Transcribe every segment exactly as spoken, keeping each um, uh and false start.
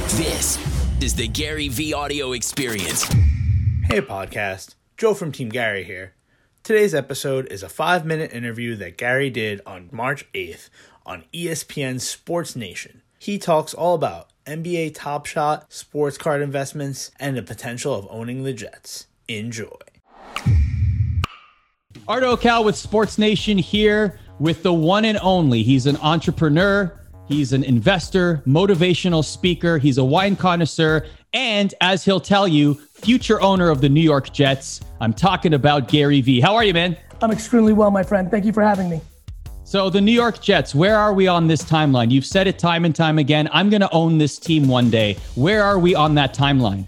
This is the Gary V Audio Experience. Hey podcast, Joe from Team Gary here. Today's episode is a five-minute interview that Gary did on March eighth on E S P N's Sports Nation. He talks all about N B A Top Shot, sports card investments, and the potential of owning the Jets. Enjoy. Ardo Cal with Sports Nation here with the one and only. He's an entrepreneur. He's an investor, motivational speaker. He's a wine connoisseur. And as he'll tell you, future owner of the New York Jets. I'm talking about Gary V. How are you, man? I'm extremely well, my friend. Thank you for having me. So the New York Jets, where are we on this timeline? You've said it time and time again. I'm going to own this team one day. Where are we on that timeline?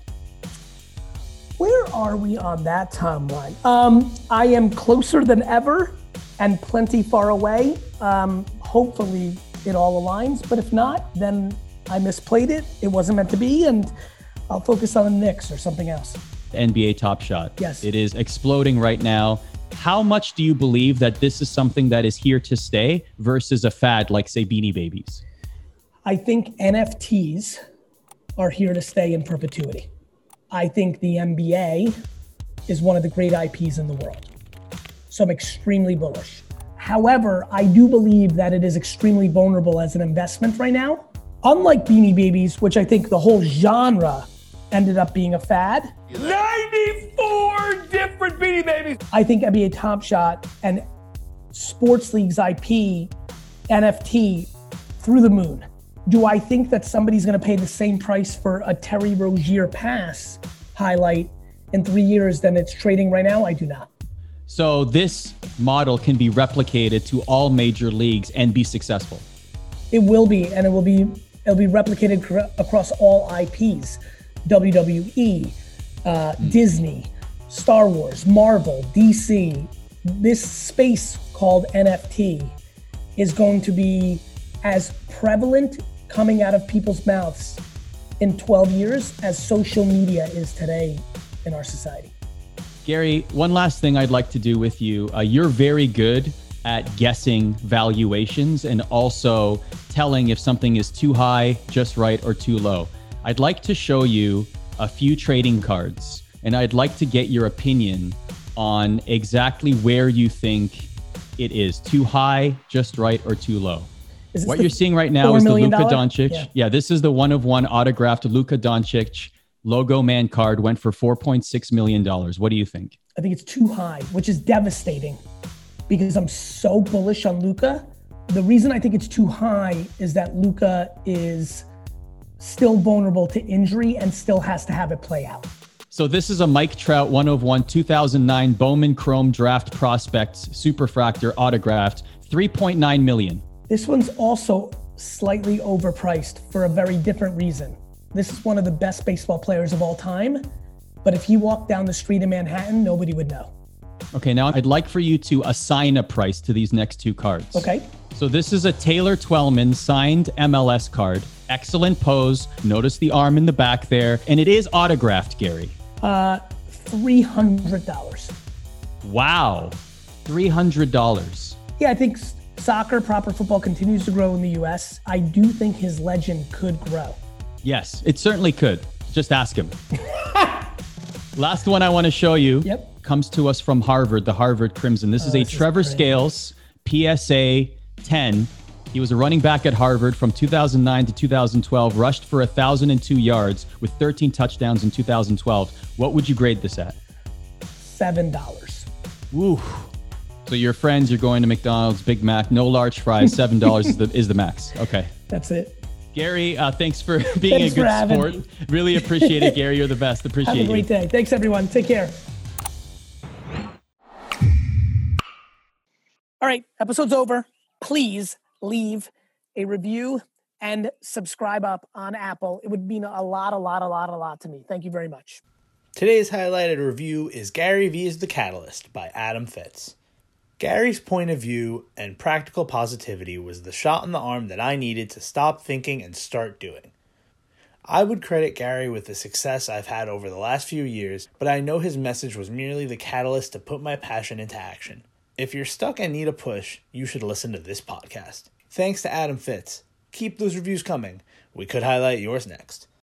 Where are we on that timeline? Um, I am closer than ever and plenty far away. Um, hopefully it all aligns, but if not, then I misplayed it. It wasn't meant to be, and I'll focus on the Knicks or something else. N B A Top Shot. Yes. It is exploding right now. How much do you believe that this is something that is here to stay versus a fad like, say, Beanie Babies? I think N F Ts are here to stay in perpetuity. I think the N B A is one of the great I Ps in the world. So I'm extremely bullish. However, I do believe that it is extremely vulnerable as an investment right now. Unlike Beanie Babies, which I think the whole genre ended up being a fad. ninety-four different Beanie Babies. I think N B A Top Shot and Sports League's I P, N F T, through the moon. Do I think that somebody's gonna pay the same price for a Terry Rozier pass highlight in three years than it's trading right now? I do not. So this model can be replicated to all major leagues and be successful. It will be, and it will be it'll be replicated cr- across all I Ps. W W E, uh, mm. Disney, Star Wars, Marvel, D C. This space called N F T is going to be as prevalent coming out of people's mouths in twelve years as social media is today in our society. Gary, one last thing I'd like to do with you. Uh, you're very good at guessing valuations and also telling if something is too high, just right, or too low. I'd like to show you a few trading cards, and I'd like to get your opinion on exactly where you think it is. Too high, just right, or too low. What you're seeing right now is the Luka Doncic. Yeah. yeah, this is the one of one autographed Luka Doncic logo man card, went for four point six million dollars. What do you think? I think it's too high, which is devastating because I'm so bullish on Luka. The reason I think it's too high is that Luka is still vulnerable to injury and still has to have it play out. So this is a Mike Trout one of one two thousand nine Bowman Chrome Draft Prospects Superfractor autographed, three point nine million. This one's also slightly overpriced for a very different reason. This is one of the best baseball players of all time, but if he walked down the street in Manhattan, nobody would know. Okay, now I'd like for you to assign a price to these next two cards. Okay. So this is a Taylor Twellman signed M L S card. Excellent pose. Notice the arm in the back there. And it is autographed, Gary. Uh, three hundred dollars. Wow. three hundred dollars. Yeah, I think soccer, proper football continues to grow in the U S. I do think his legend could grow. Yes, it certainly could. Just ask him. Last one I want to show you yep. comes to us from Harvard, the Harvard Crimson. This oh, is a this Trevor is Scales P S A ten. He was a running back at Harvard from two thousand nine to two thousand twelve, rushed for one thousand two yards with thirteen touchdowns in two thousand twelve. What would you grade this at? seven dollars. Woo. So your friends, you're going to McDonald's, Big Mac, no large fries, seven dollars is the is the max. Okay. That's it. Gary, uh, thanks for being thanks a good sport. Me. Really appreciate it, Gary. You're the best. Appreciate you. Have a great you. day. Thanks, everyone. Take care. All right, episode's over. Please leave a review and subscribe up on Apple. It would mean a lot, a lot, a lot, a lot to me. Thank you very much. Today's highlighted review is Gary V's The Catalyst by Adam Fitz. Gary's point of view and practical positivity was the shot in the arm that I needed to stop thinking and start doing. I would credit Gary with the success I've had over the last few years, but I know his message was merely the catalyst to put my passion into action. If you're stuck and need a push, you should listen to this podcast. Thanks to Adam Fitz. Keep those reviews coming. We could highlight yours next.